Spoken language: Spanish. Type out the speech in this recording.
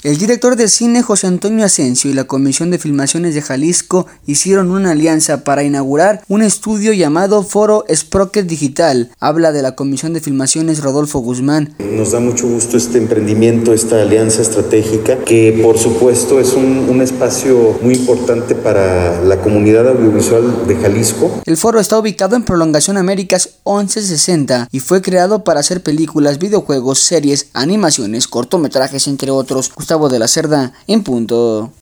El director de cine José Antonio Asensio y la Comisión de Filmaciones de Jalisco hicieron una alianza para inaugurar un estudio llamado Foro Sprocket Digital. Habla de la Comisión de Filmaciones Rodolfo Guzmán. Nos da mucho gusto este emprendimiento, esta alianza estratégica, que por supuesto es un espacio muy importante para la comunidad audiovisual de Jalisco. El foro está ubicado en Prolongación Américas 1160 y fue creado para hacer películas, videojuegos, series, animaciones, cortometrajes, entre otros. Gustavo de la Cerda, en punto.